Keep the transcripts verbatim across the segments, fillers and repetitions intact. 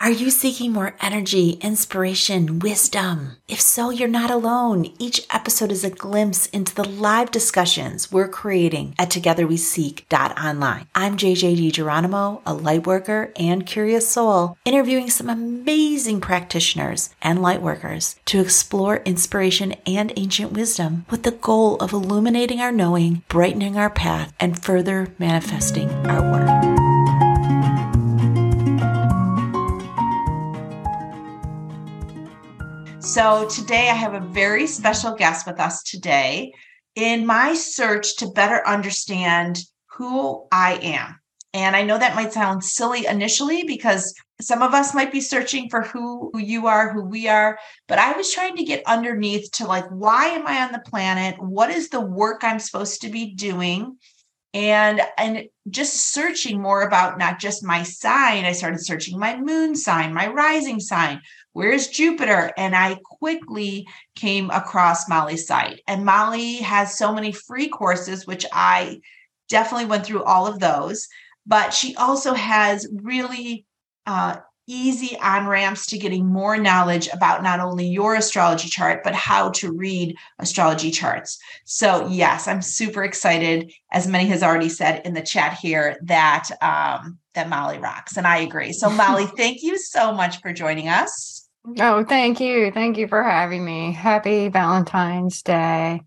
Are you seeking more energy, inspiration, wisdom? If so, you're not alone. Each episode is a glimpse into the live discussions we're creating at together we seek dot online. I'm J J DiGeronimo, a lightworker and curious soul, interviewing some amazing practitioners and lightworkers to explore inspiration and ancient wisdom with the goal of illuminating our knowing, brightening our path, and further manifesting our work. So today I have a very special guest with us today in my search to better understand who I am. And I know that might sound silly initially because some of us might be searching for who, who you are, who we are, but I was trying to get underneath to like, why am I on the planet? What is the work I'm supposed to be doing? And, and just searching more about not just my sign. I started searching my moon sign, my rising sign. Where's Jupiter? And I quickly came across Molly's site. And Molly has so many free courses, which I definitely went through all of those. But she also has really uh, easy on-ramps to getting more knowledge about not only your astrology chart, but how to read astrology charts. So yes, I'm super excited, as many has already said in the chat here, that um, that Molly rocks. And I agree. So Molly, thank you so much for joining us. Oh, thank you. Thank you for having me. Happy Valentine's Day.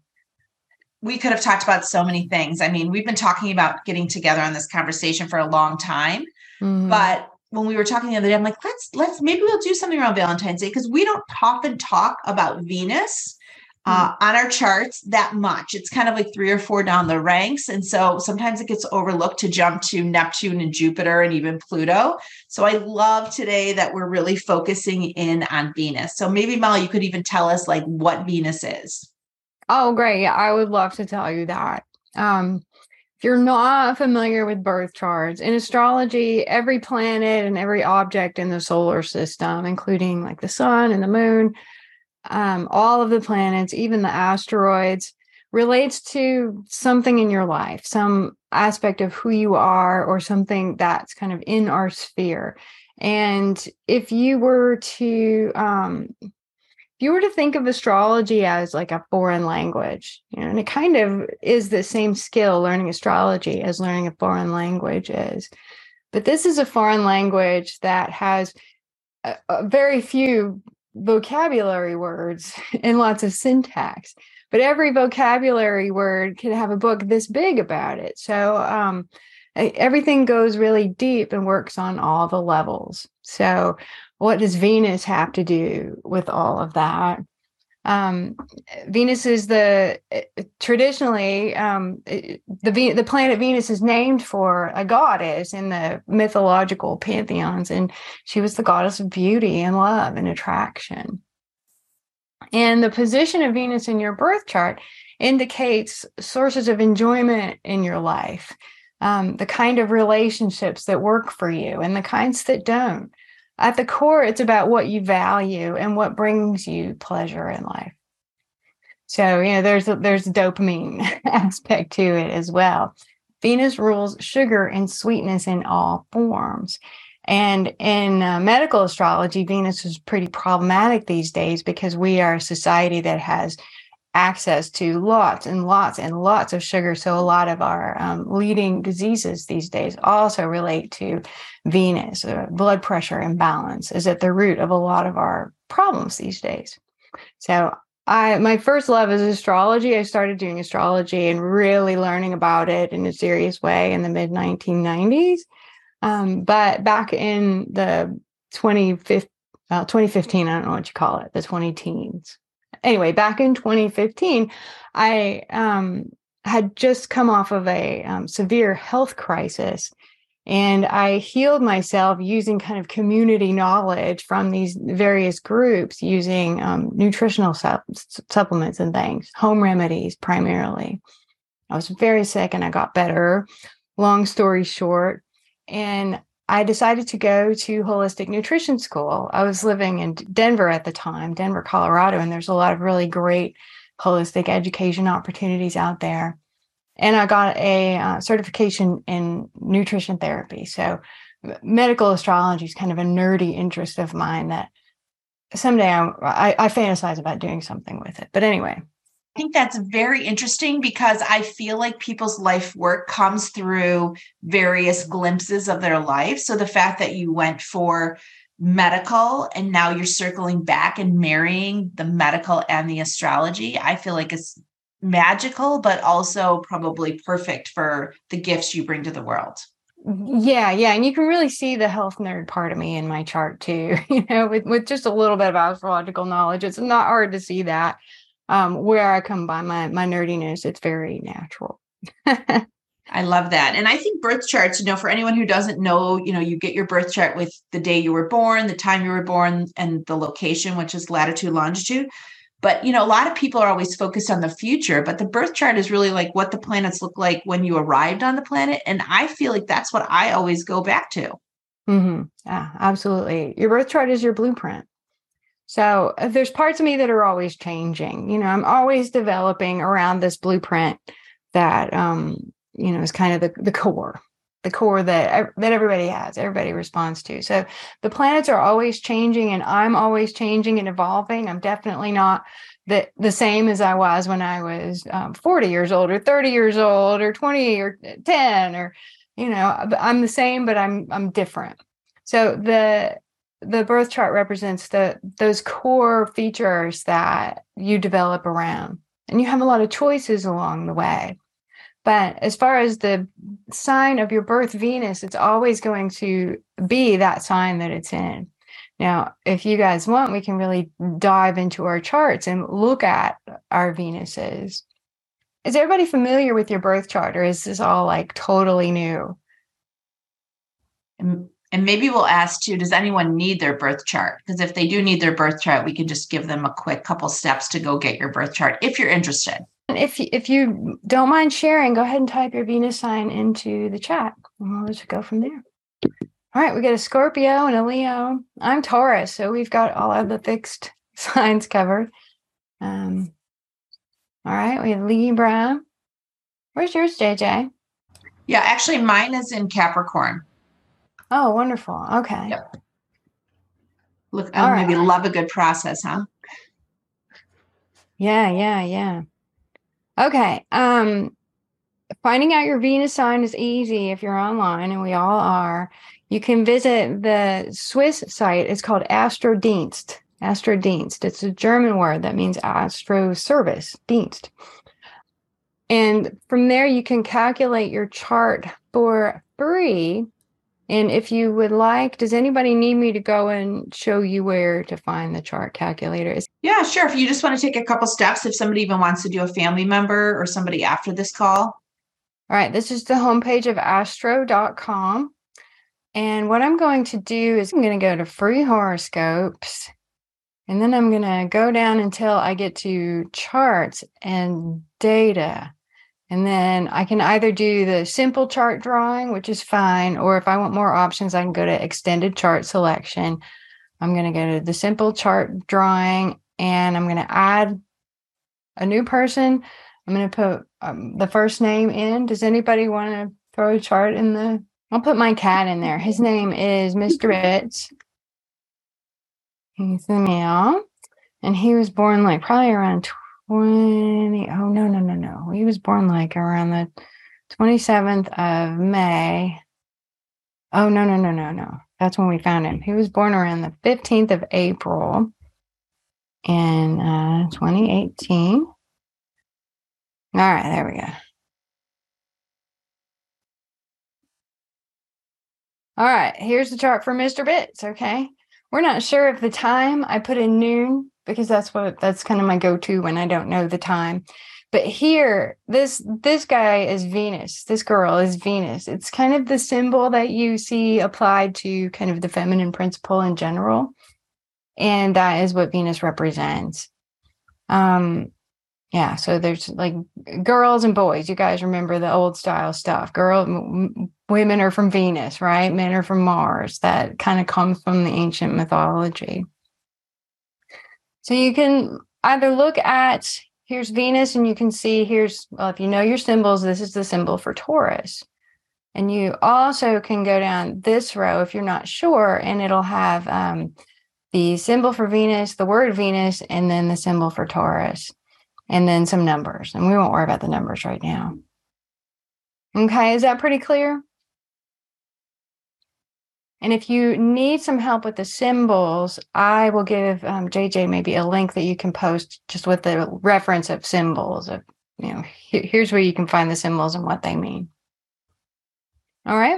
We could have talked about so many things. I mean, we've been talking about getting together on this conversation for a long time, mm-hmm. but when we were talking the other day, I'm like, let's, let's, maybe we'll do something around Valentine's Day because we don't often talk about Venus uh, mm-hmm. on our charts that much. It's kind of like three or four down the ranks. And so sometimes it gets overlooked to jump to Neptune and Jupiter and even Pluto. So I love today that we're really focusing in on Venus. So maybe Molly, you could even tell us like what Venus is. Oh, great. Yeah, I would love to tell you that. Um, If you're not familiar with birth charts, in astrology, every planet and every object in the solar system, including like the sun and the moon, um, all of the planets, even the asteroids, relates to something in your life, some aspect of who you are or something that's kind of in our sphere. And if you were to... Um, If you were to think of astrology as like a foreign language, you know, and it kind of is the same skill, learning astrology, as learning a foreign language is. But this is a foreign language that has a, a very few vocabulary words and lots of syntax. But every vocabulary word can have a book this big about it. So um, everything goes really deep and works on all the levels. So what does Venus have to do with all of that? Um, Venus is the traditionally um, the the planet Venus is named for a goddess in the mythological pantheons, and she was the goddess of beauty and love and attraction. And the position of Venus in your birth chart indicates sources of enjoyment in your life, um, the kind of relationships that work for you and the kinds that don't. At the core, it's about what you value and what brings you pleasure in life. So, you know, there's a, there's a dopamine aspect to it as well. Venus rules sugar and sweetness in all forms. And in uh, medical astrology, Venus is pretty problematic these days because we are a society that has access to lots and lots and lots of sugar. So a lot of our um, leading diseases these days also relate to Venus. Uh, blood pressure imbalance is at the root of a lot of our problems these days. So I, my first love is astrology. I started doing astrology and really learning about it in a serious way in the mid nineteen nineties. Um, but back in the twenty fifteen, uh, twenty fifteen, I don't know what you call it, the twenty teens. Anyway, back in twenty fifteen, I um, had just come off of a um, severe health crisis, and I healed myself using kind of community knowledge from these various groups, using um, nutritional sup- supplements and things, home remedies primarily. I was very sick and I got better, long story short, and I decided to go to holistic nutrition school. I was living in Denver at the time, Denver, Colorado, and there's a lot of really great holistic education opportunities out there. And I got a uh, certification in nutrition therapy. So medical astrology is kind of a nerdy interest of mine that someday I, I, I fantasize about doing something with it. But anyway. I think that's very interesting because I feel like people's life work comes through various glimpses of their life. So the fact that you went for medical and now you're circling back and marrying the medical and the astrology, I feel like it's magical, but also probably perfect for the gifts you bring to the world. Yeah, yeah. And you can really see the health nerd part of me in my chart too, you know, with, with just a little bit of astrological knowledge. It's not hard to see that. Um, where I come by my my nerdiness, it's very natural. I love that. And I think birth charts, you know, for anyone who doesn't know, you know, you get your birth chart with the day you were born, the time you were born, and the location, which is latitude, longitude. But, you know, a lot of people are always focused on the future, but the birth chart is really like what the planets look like when you arrived on the planet. And I feel like that's what I always go back to. Mm-hmm. Yeah, absolutely. Your birth chart is your blueprint. So uh, there's parts of me that are always changing. You know, I'm always developing around this blueprint that, um, you know, is kind of the, the core, the core that, that everybody has, everybody responds to. So the planets are always changing and I'm always changing and evolving. I'm definitely not the, the same as I was when I was um, forty years old or thirty years old or twenty or ten or, you know, I'm the same, but I'm, I'm different. So the, the birth chart represents the those core features that you develop around, and you have a lot of choices along the way. But as far as the sign of your birth Venus, it's always going to be that sign that it's in. Now, if you guys want, we can really dive into our charts and look at our Venuses. Is everybody familiar with your birth chart, or is this all like totally new? And And maybe we'll ask too, does anyone need their birth chart? Because if they do need their birth chart, we can just give them a quick couple steps to go get your birth chart if you're interested. And if, if you don't mind sharing, go ahead and type your Venus sign into the chat and we'll just go from there. All right, we got a Scorpio and a Leo. I'm Taurus, so we've got all of the fixed signs covered. Um, all right, we have Libra. Where's yours, J J? Yeah, actually mine is in Capricorn. Oh, wonderful. Okay. Yep. Look, oh, right. Maybe love a good process, huh? Yeah, yeah, yeah. Okay. Um, finding out your Venus sign is easy if you're online, and we all are. You can visit the Swiss site. It's called Astrodienst. Astrodienst. It's a German word that means astro service, Dienst. And from there, you can calculate your chart for free. And if you would like, does anybody need me to go and show you where to find the chart calculator? Yeah, sure. If you just want to take a couple steps, if somebody even wants to do a family member or somebody after this call. All right, this is the homepage of astro dot com. And what I'm going to do is I'm going to go to free horoscopes. And then I'm going to go down until I get to charts and data. And then I can either do the simple chart drawing, which is fine, or if I want more options, I can go to extended chart selection. I'm going to go to the simple chart drawing, and I'm going to add a new person. I'm going to put um, the first name in. Does anybody want to throw a chart in the... I'll put my cat in there. His name is Mister Ritz. He's a male, and he was born like probably around twenty. Oh, no, no, no, no. He was born like around the twenty-seventh of May. Oh, no, no, no, no, no. That's when we found him. He was born around the fifteenth of April in uh, twenty eighteen. All right, there we go. All right, here's the chart for Mister Bits, okay? We're not sure of the time. I put in noon because that's what that's kind of my go-to when I don't know the time. But here, this this guy is Venus. This girl is Venus. It's kind of the symbol that you see applied to kind of the feminine principle in general. And that is what Venus represents. Um, yeah, so there's like girls and boys. You guys remember the old style stuff. Girl, m- women are from Venus, right? Men are from Mars. That kind of comes from the ancient mythology. So you can either look at, here's Venus, and you can see here's, well, if you know your symbols, this is the symbol for Taurus. And you also can go down this row if you're not sure, and it'll have um, the symbol for Venus, the word Venus, and then the symbol for Taurus, and then some numbers. And we won't worry about the numbers right now. Okay, is that pretty clear? And if you need some help with the symbols, I will give um, J J maybe a link that you can post just with the reference of symbols. Of, you know, here, here's where you can find the symbols and what they mean. All right.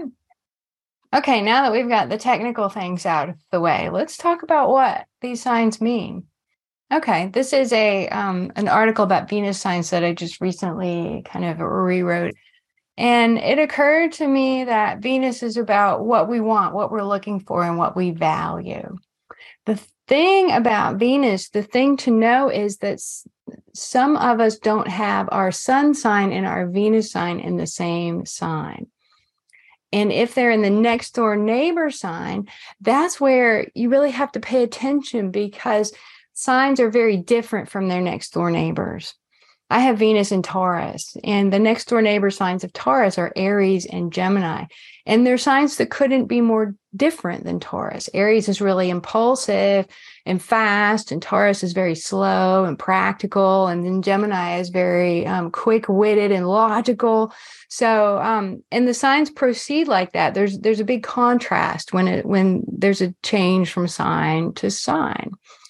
Okay, now that we've got the technical things out of the way, let's talk about what these signs mean. Okay, this is a um, an article about Venus signs that I just recently kind of rewrote. And it occurred to me that Venus is about what we want, what we're looking for, and what we value. The thing about Venus, the thing to know is that some of us don't have our sun sign and our Venus sign in the same sign. And if they're in the next door neighbor sign, that's where you really have to pay attention, because signs are very different from their next door neighbors. I have Venus in Taurus, and the next door neighbor signs of Taurus are Aries and Gemini. And they're signs that couldn't be more different than Taurus. Aries is really impulsive and fast, and Taurus is very slow and practical. And then Gemini is very um, quick-witted and logical. So, um, and the signs proceed like that. There's there's a big contrast when it when there's a change from sign to sign.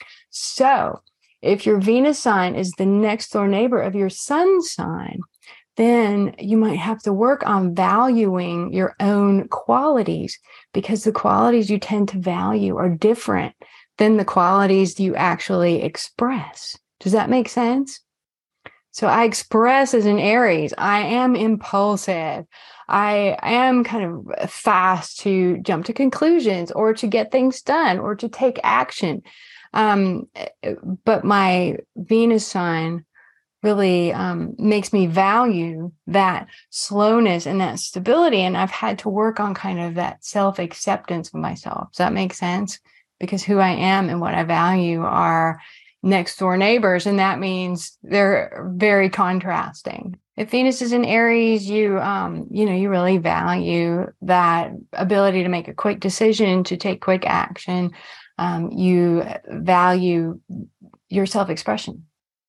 So, if your Venus sign is the next door neighbor of your sun sign, then you might have to work on valuing your own qualities, because the qualities you tend to value are different than the qualities you actually express. Does that make sense? So I express as an Aries, I am impulsive. I am kind of fast to jump to conclusions or to get things done or to take action. Um, but my Venus sign really um, makes me value that slowness and that stability. And I've had to work on kind of that self-acceptance of myself. Does that make sense? Because who I am and what I value are next door neighbors. And that means they're very contrasting. If Venus is in Aries, you, um, you know, you really value that ability to make a quick decision, to take quick action. Um, you value your self-expression,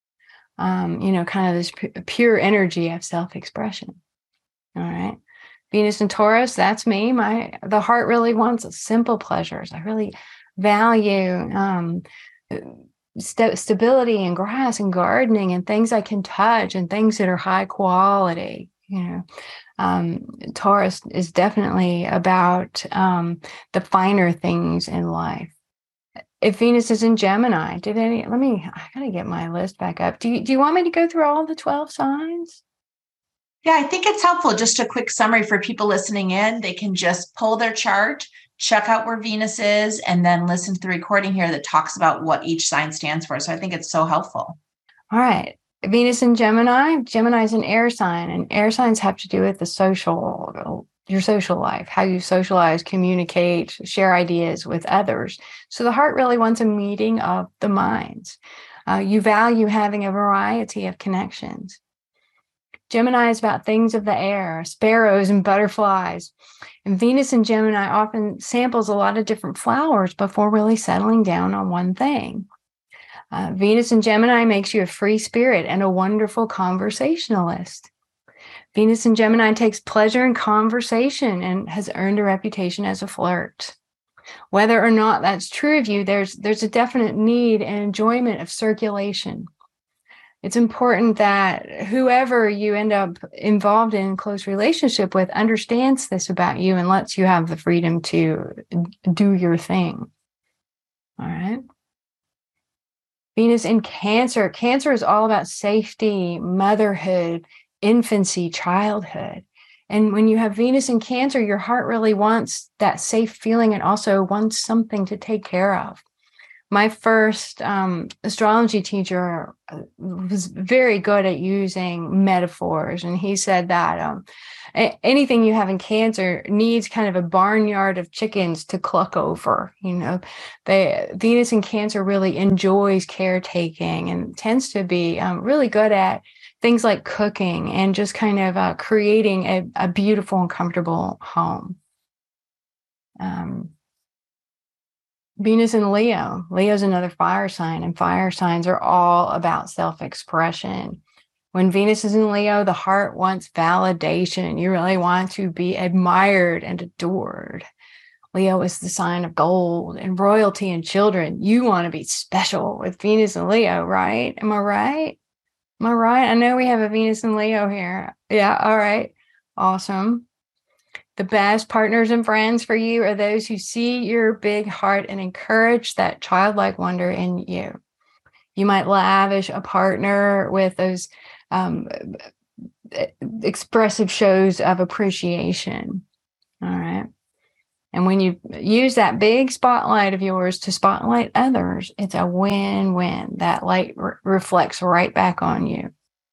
um, you know, kind of this pu- pure energy of self-expression. All right. Venus and Taurus, that's me. My, the heart really wants simple pleasures. I really value um, st- stability and grass and gardening and things I can touch and things that are high quality. You know, um, Taurus is definitely about um, the finer things in life. If Venus is in Gemini, did any, let me, I gotta get my list back up. Do you, do you want me to go through all the twelve signs? Yeah, I think it's helpful. Just a quick summary for people listening in. They can just pull their chart, check out where Venus is, and then listen to the recording here that talks about what each sign stands for. So I think it's so helpful. All right. Venus in Gemini. Gemini is an air sign, and air signs have to do with the social, your social life, how you socialize, communicate, share ideas with others. So the heart really wants a meeting of the minds. Uh, you value having a variety of connections. Gemini is about things of the air, sparrows and butterflies. And Venus in Gemini often samples a lot of different flowers before really settling down on one thing. Uh, Venus in Gemini makes you a free spirit and a wonderful conversationalist. Venus in Gemini takes pleasure in conversation and has earned a reputation as a flirt. Whether or not that's true of you, there's there's a definite need and enjoyment of circulation. It's important that whoever you end up involved in close relationship with understands this about you and lets you have the freedom to do your thing. All right. Venus in Cancer. Cancer is all about safety, motherhood, infancy, childhood. And when you have Venus in Cancer, your heart really wants that safe feeling and also wants something to take care of. My first um, astrology teacher was very good at using metaphors. And he said that um, a- anything you have in Cancer needs kind of a barnyard of chickens to cluck over. You know, they, Venus in Cancer really enjoys caretaking and tends to be um, really good at things like cooking and just kind of uh, creating a, a beautiful and comfortable home. Um, Venus in Leo. Leo's another fire sign, and fire signs are all about self-expression. When Venus is in Leo, the heart wants validation. You really want to be admired and adored. Leo is the sign of gold and royalty and children. You want to be special with Venus and Leo, right? Am I right? Am I right? I know we have a Venus and Leo here. Yeah, all right. Awesome. The best partners and friends for you are those who see your big heart and encourage that childlike wonder in you. You might lavish a partner with those um, expressive shows of appreciation. All right. And when you use that big spotlight of yours to spotlight others, it's a win-win. That light re- reflects right back on you.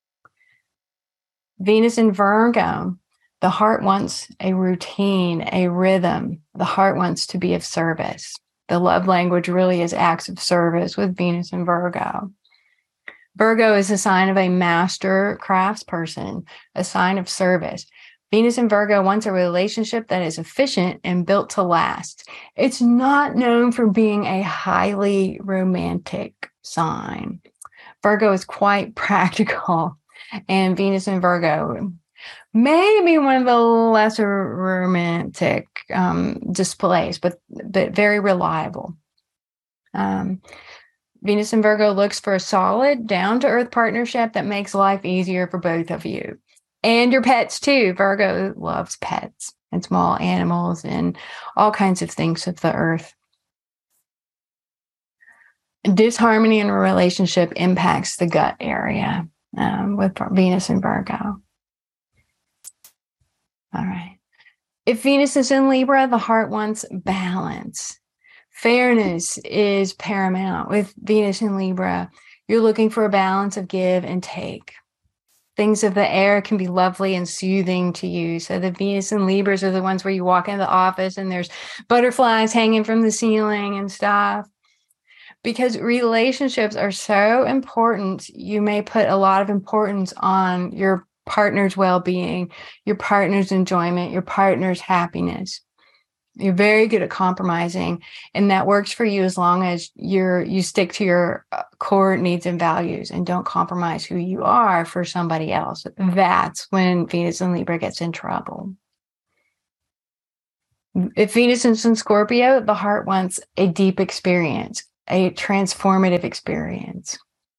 Venus in Virgo. The heart wants a routine, a rhythm. The heart wants to be of service. The love language really is acts of service with Venus in Virgo. Virgo is a sign of a master craftsperson, a sign of service. Venus in Virgo wants a relationship that is efficient and built to last. It's not known for being a highly romantic sign. Virgo is quite practical, and Venus in Virgo maybe one of the lesser romantic um, displays, but but very reliable. Um, Venus in Virgo looks for a solid, down-to-earth partnership that makes life easier for both of you. And your pets too. Virgo loves pets and small animals and all kinds of things of the earth. Disharmony in a relationship impacts the gut area um, with Venus in Virgo. All right. If Venus is in Libra, the heart wants balance. Fairness is paramount. With Venus in Libra, you're looking for a balance of give and take. Things of the air can be lovely and soothing to you. So the Venus and Libras are the ones where you walk into the office and there's butterflies hanging from the ceiling and stuff. Because relationships are so important, you may put a lot of importance on your partner's well-being, your partner's enjoyment, your partner's happiness. You're very good at compromising, and that works for you as long as you're you stick to your core needs and values and don't compromise who you are for somebody else. That's when Venus in Libra gets in trouble. If Venus is in Scorpio, the heart wants a deep experience, a transformative experience.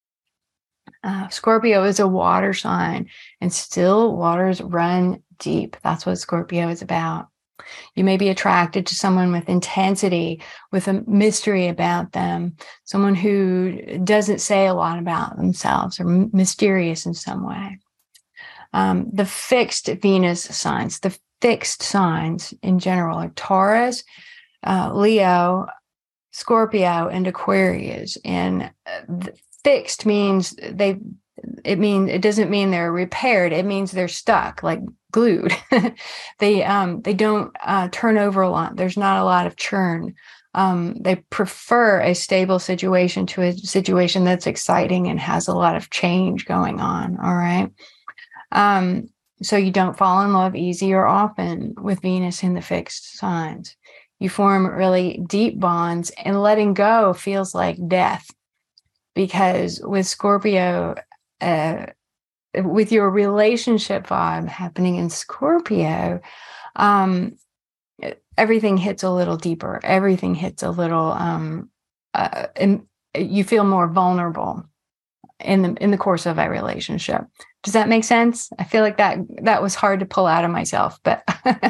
Uh, Scorpio is a water sign, and still waters run deep. That's what Scorpio is about. You may be attracted to someone with intensity, with a mystery about them, someone who doesn't say a lot about themselves or m- mysterious in some way. Um, the fixed Venus signs, the fixed signs in general are Taurus, uh, Leo, Scorpio, and Aquarius. And uh, fixed means they, it means, it doesn't mean they're repaired. It means they're stuck, like glued. they, um, they don't uh, turn over a lot. There's not a lot of churn. Um, they prefer a stable situation to a situation that's exciting and has a lot of change going on. All right. Um, so you don't fall in love easy or often with Venus in the fixed signs. You form really deep bonds, and letting go feels like death. Because with Scorpio, uh, with your relationship vibe happening in Scorpio, um, everything hits a little deeper. Everything hits a little, um, uh, and you feel more vulnerable in the in the course of a relationship. Does that make sense? I feel like that that was hard to pull out of myself, but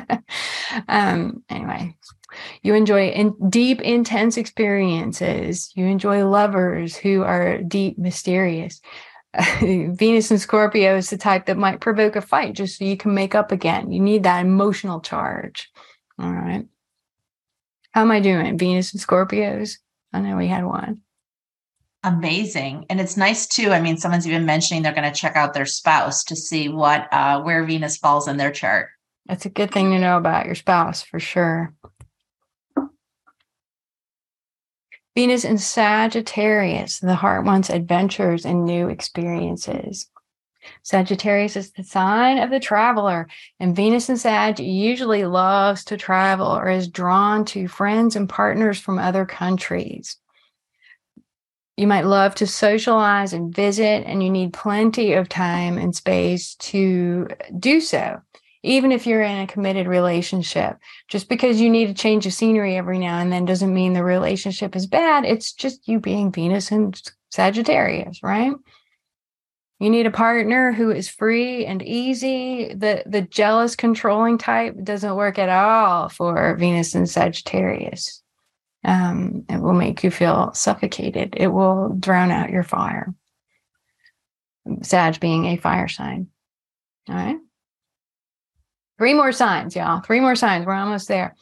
um, anyway. You enjoy in deep, intense experiences. You enjoy lovers who are deep, mysterious. Venus and Scorpio is the type that might provoke a fight just so you can make up again. You need that emotional charge. All right. How am I doing? Venus and Scorpios? I know we had one. Amazing. And it's nice too. I mean, someone's even mentioning they're going to check out their spouse to see what, uh, where Venus falls in their chart. That's a good thing to know about your spouse for sure. Venus in Sagittarius, the heart wants adventures and new experiences. Sagittarius is the sign of the traveler, and Venus in Sag usually loves to travel or is drawn to friends and partners from other countries. You might love to socialize and visit, and you need plenty of time and space to do so, even if you're in a committed relationship. Just because you need a change of scenery every now and then doesn't mean the relationship is bad. It's just you being Venus and Sagittarius, right? You need a partner who is free and easy. The, the jealous, controlling type doesn't work at all for Venus and Sagittarius. Um, it will make you feel suffocated. It will drown out your fire. Sag being a fire sign. All right. Three more signs, y'all. Three more signs. We're almost there.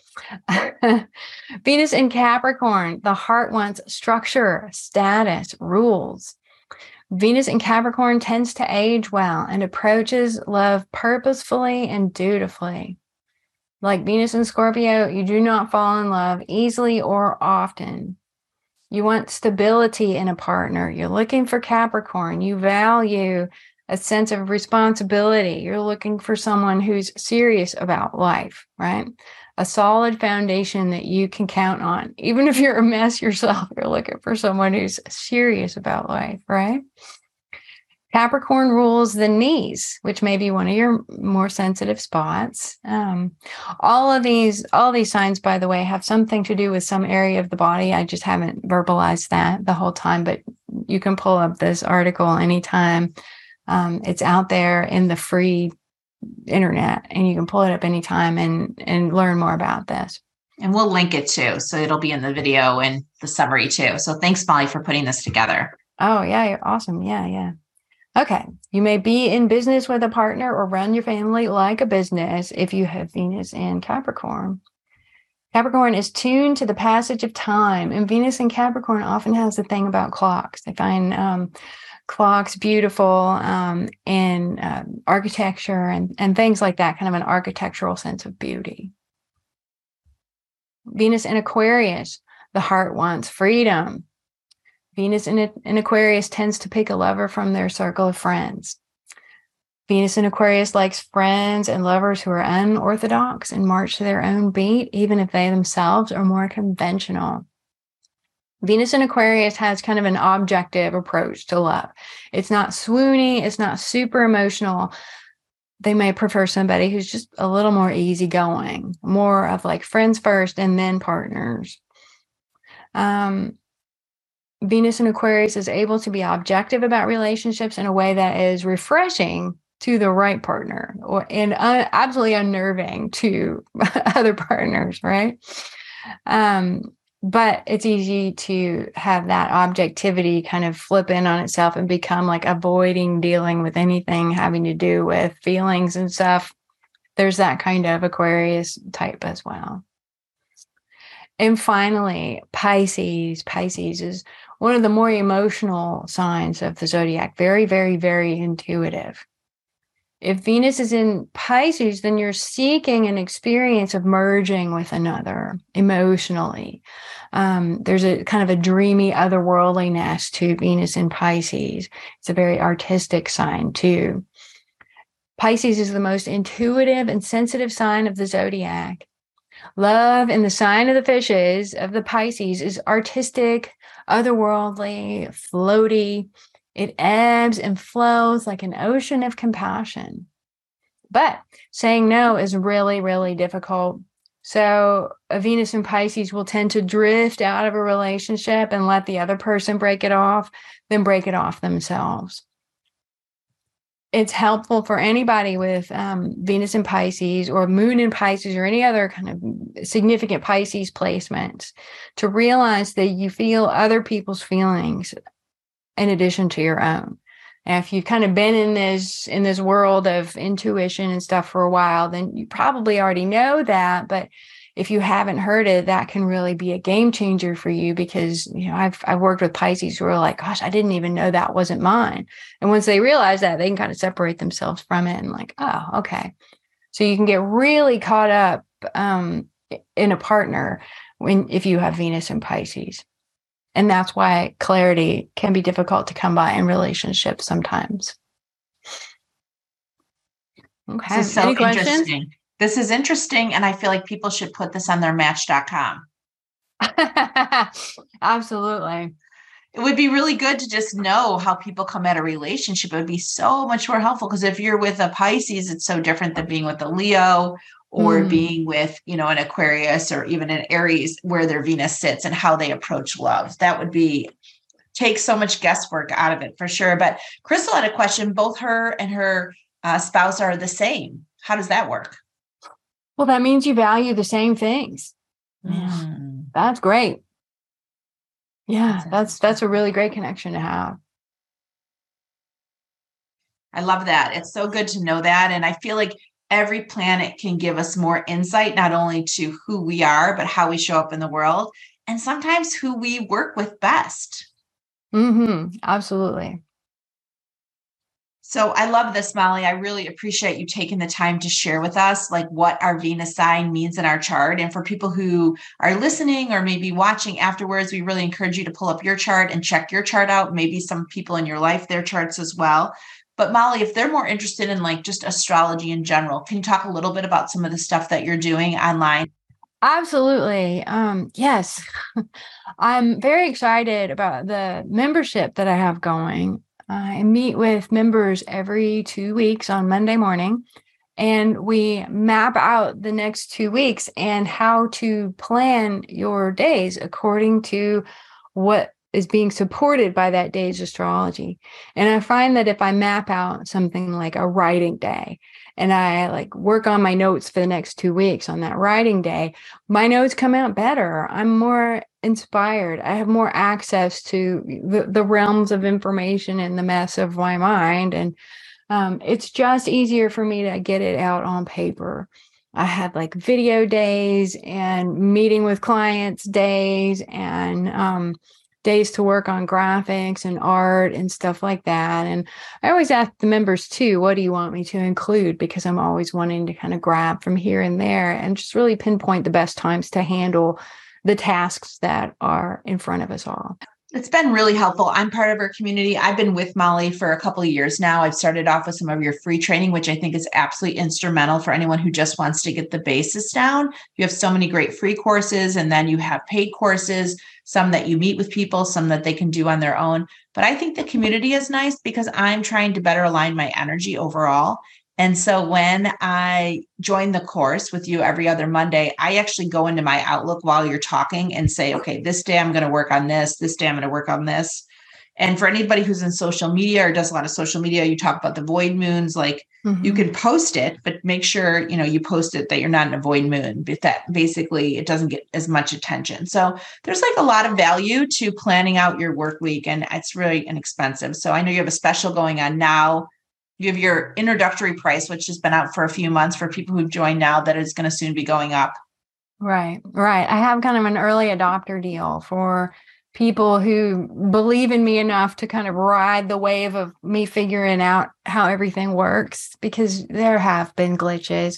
Venus in Capricorn. The heart wants structure, status, rules. Venus in Capricorn tends to age well and approaches love purposefully and dutifully. Like Venus in Scorpio, you do not fall in love easily or often. You want stability in a partner. You're looking for Capricorn. You value a sense of responsibility. You're looking for someone who's serious about life, right? A solid foundation that you can count on. Even if you're a mess yourself, you're looking for someone who's serious about life, right? Capricorn rules the knees, which may be one of your more sensitive spots. Um, all of these, all these signs, by the way, have something to do with some area of the body. I just haven't verbalized that the whole time, but you can pull up this article anytime. Um, it's out there in the free internet, and you can pull it up anytime and and learn more about this. And we'll link it too, so it'll be in the video and the summary too. So thanks, Molly, for putting this together. Oh yeah, you're awesome. Yeah, yeah. Okay, you may be in business with a partner or run your family like a business if you have Venus in Capricorn. Capricorn is tuned to the passage of time, and Venus in Capricorn often has a thing about clocks. They find um, clocks beautiful um, in uh, architecture and, and things like that, kind of an architectural sense of beauty. Venus in Aquarius, the heart wants freedom. Venus in, in Aquarius tends to pick a lover from their circle of friends. Venus in Aquarius likes friends and lovers who are unorthodox and march to their own beat, even if they themselves are more conventional. Venus in Aquarius has kind of an objective approach to love. It's not swoony. It's not super emotional. They may prefer somebody who's just a little more easygoing, more of like friends first and then partners. Um, Venus in Aquarius is able to be objective about relationships in a way that is refreshing to the right partner, or and uh, absolutely unnerving to other partners, right? Um, but it's easy to have that objectivity kind of flip in on itself and become like avoiding dealing with anything having to do with feelings and stuff. There's that kind of Aquarius type as well. And finally, Pisces. Pisces is one of the more emotional signs of the zodiac. Very, very, very intuitive. If Venus is in Pisces, then you're seeking an experience of merging with another emotionally. Um, there's a kind of a dreamy otherworldliness to Venus in Pisces. It's a very artistic sign too. Pisces is the most intuitive and sensitive sign of the zodiac. Love in the sign of the fishes of the Pisces is artistic, otherworldly, floaty. It ebbs and flows like an ocean of compassion. But saying no is really, really difficult. So a Venus in Pisces will tend to drift out of a relationship and let the other person break it off, then break it off themselves. It's helpful for anybody with um, Venus in Pisces or Moon in Pisces or any other kind of significant Pisces placements to realize that you feel other people's feelings in addition to your own. And if you've kind of been in this in this world of intuition and stuff for a while, then you probably already know that. But if you haven't heard it, that can really be a game changer for you, because, you know, I've I've worked with Pisces who are like, gosh, I didn't even know that wasn't mine. And once they realize that, they can kind of separate themselves from it and like, oh, okay. So you can get really caught up um, in a partner when if you have Venus in Pisces. And that's why clarity can be difficult to come by in relationships sometimes. Okay. This is so Any questions? interesting. This is interesting. And I feel like people should put this on their match dot com. Absolutely. It would be really good to just know how people come at a relationship. It would be so much more helpful because if you're with a Pisces, it's so different than being with a Leo or Mm. being with, you know, an Aquarius or even an Aries where their Venus sits and how they approach love. That would be take so much guesswork out of it for sure. But Crystal had a question. Both her and her uh, spouse are the same. How does that work? Well, that means you value the same things. Mm. That's great. Yeah, That's that's that's a really great connection to have. I love that. It's so good to know that. And I feel like every planet can give us more insight, not only to who we are, but how we show up in the world, and sometimes who we work with best. Mm-hmm. Absolutely. So I love this, Molly. I really appreciate you taking the time to share with us like what our Venus sign means in our chart. And for people who are listening or maybe watching afterwards, we really encourage you to pull up your chart and check your chart out. Maybe some people in your life, their charts as well. But Molly, if they're more interested in like just astrology in general, can you talk a little bit about some of the stuff that you're doing online? Absolutely. Um, yes. I'm very excited about the membership that I have going. I meet with members every two weeks on Monday morning, and we map out the next two weeks and how to plan your days according to what is being supported by that day's astrology. And I find that if I map out something like a writing day and I like work on my notes for the next two weeks on that writing day, my notes come out better. I'm more inspired. I have more access to the, the realms of information in the mess of my mind. And um, it's just easier for me to get it out on paper. I had like video days and meeting with clients days and um, days to work on graphics and art and stuff like that. And I always ask the members too, what do you want me to include? Because I'm always wanting to kind of grab from here and there and just really pinpoint the best times to handle the tasks that are in front of us all. It's been really helpful. I'm part of our community. I've been with Molly for a couple of years now. I've started off with some of your free training, which I think is absolutely instrumental for anyone who just wants to get the basis down. You have so many great free courses, and then you have paid courses, some that you meet with people, some that they can do on their own. But I think the community is nice because I'm trying to better align my energy overall. And so when I join the course with you every other Monday, I actually go into my Outlook while you're talking and say, okay, this day I'm going to work on this. This day I'm going to work on this. And for anybody who's in social media or does a lot of social media, you talk about the void moons, like mm-hmm. you can post it, but make sure, you know, you post it that you're not in a void moon, but that basically it doesn't get as much attention. So there's like a lot of value to planning out your work week, and it's really inexpensive. So I know you have a special going on now. You have your introductory price, which has been out for a few months for people who've joined now, that is going to soon be going up. Right, right. I have kind of an early adopter deal for people who believe in me enough to kind of ride the wave of me figuring out how everything works, because there have been glitches.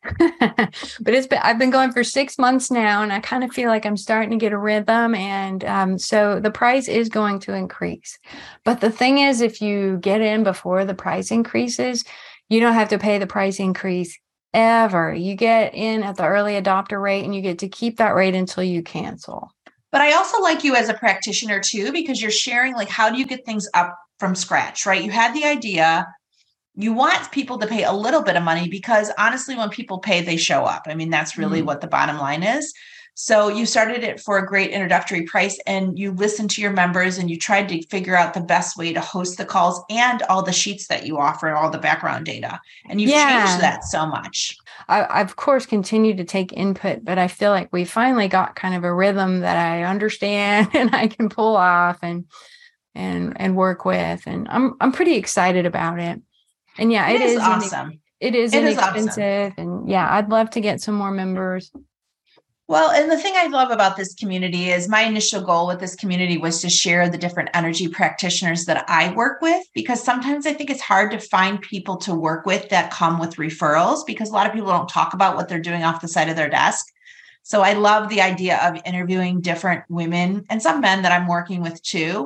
But it's been, I've been going for six months now, and I kind of feel like I'm starting to get a rhythm. And um, so the price is going to increase. But the thing is, if you get in before the price increases, you don't have to pay the price increase ever. You get in at the early adopter rate, and you get to keep that rate until you cancel. But I also like you as a practitioner too, because you're sharing, like, how do you get things up from scratch, right? You had the idea. You want people to pay a little bit of money because honestly, when people pay, they show up. I mean, that's really mm-hmm. what the bottom line is. So you started it for a great introductory price, and you listened to your members and you tried to figure out the best way to host the calls and all the sheets that you offer, all the background data. And you've yeah. changed that so much. I, I, of course, continue to take input, but I feel like we finally got kind of a rhythm that I understand and I can pull off and and and work with. And I'm I'm pretty excited about it. And yeah, it, it is, is awesome. In, it is it inexpensive. Is awesome. And yeah, I'd love to get some more members. Well, and the thing I love about this community is my initial goal with this community was to share the different energy practitioners that I work with, because sometimes I think it's hard to find people to work with that come with referrals, because a lot of people don't talk about what they're doing off the side of their desk. So I love the idea of interviewing different women and some men that I'm working with too,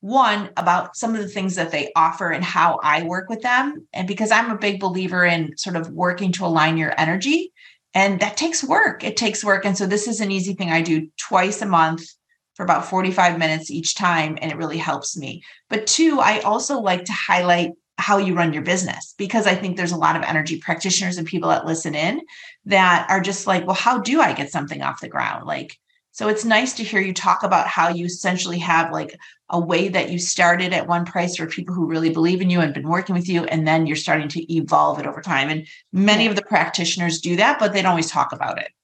one, about some of the things that they offer and how I work with them. And because I'm a big believer in sort of working to align your energy, and that takes work. It takes work. And so this is an easy thing I do twice a month for about forty-five minutes each time, and it really helps me. But two, I also like to highlight how you run your business, because I think there's a lot of energy practitioners and people that listen in that are just like, well, how do I get something off the ground? Like, so it's nice to hear you talk about how you essentially have like a way that you started at one price for people who really believe in you and been working with you, and then you're starting to evolve it over time. And many yeah. of the practitioners do that, but they don't always talk about it.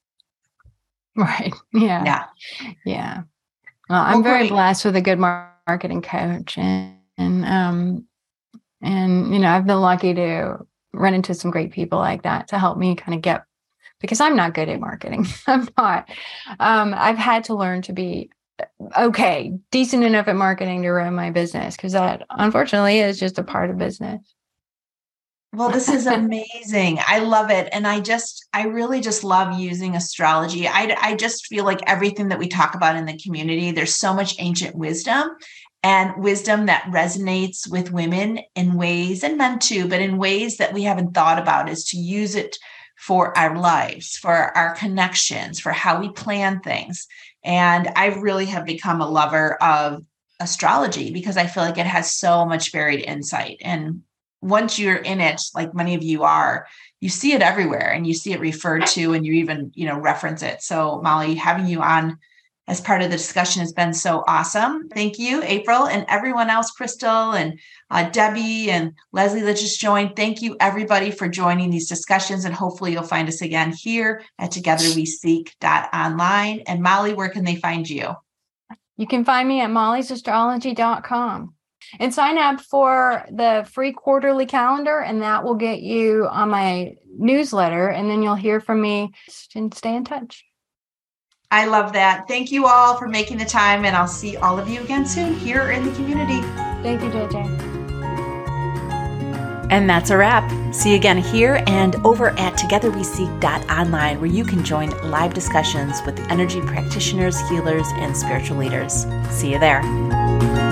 Right. Yeah. Yeah. Yeah. Well, I'm well, very great. blessed with a good marketing coach, and, and, um, and, you know, I've been lucky to run into some great people like that to help me kind of get, because I'm not good at marketing. I'm not. Um, I've had to learn to be okay, decent enough at marketing to run my business, because that unfortunately is just a part of business. Well, this is amazing. I love it. And I just, I really just love using astrology. I, I just feel like everything that we talk about in the community, there's so much ancient wisdom and wisdom that resonates with women in ways, and men too, but in ways that we haven't thought about, is to use it for our lives, for our connections, for how we plan things. And I really have become a lover of astrology because I feel like it has so much buried insight. And once you're in it, like many of you are, you see it everywhere and you see it referred to, and you even, you know, reference it. So Molly, having you on as part of the discussion has been so awesome. Thank you, April, and everyone else, Crystal and uh, Debbie and Leslie that just joined. Thank you, everybody, for joining these discussions. And hopefully you'll find us again here at together we seek dot online. And Molly, where can they find you? You can find me at mollys astrology dot com and sign up for the free quarterly calendar, and that will get you on my newsletter. And then you'll hear from me and stay in touch. I love that. Thank you all for making the time, and I'll see all of you again soon here in the community. Thank you, J J. And that's a wrap. See you again here and over at together we seek dot online, where you can join live discussions with energy practitioners, healers, and spiritual leaders. See you there.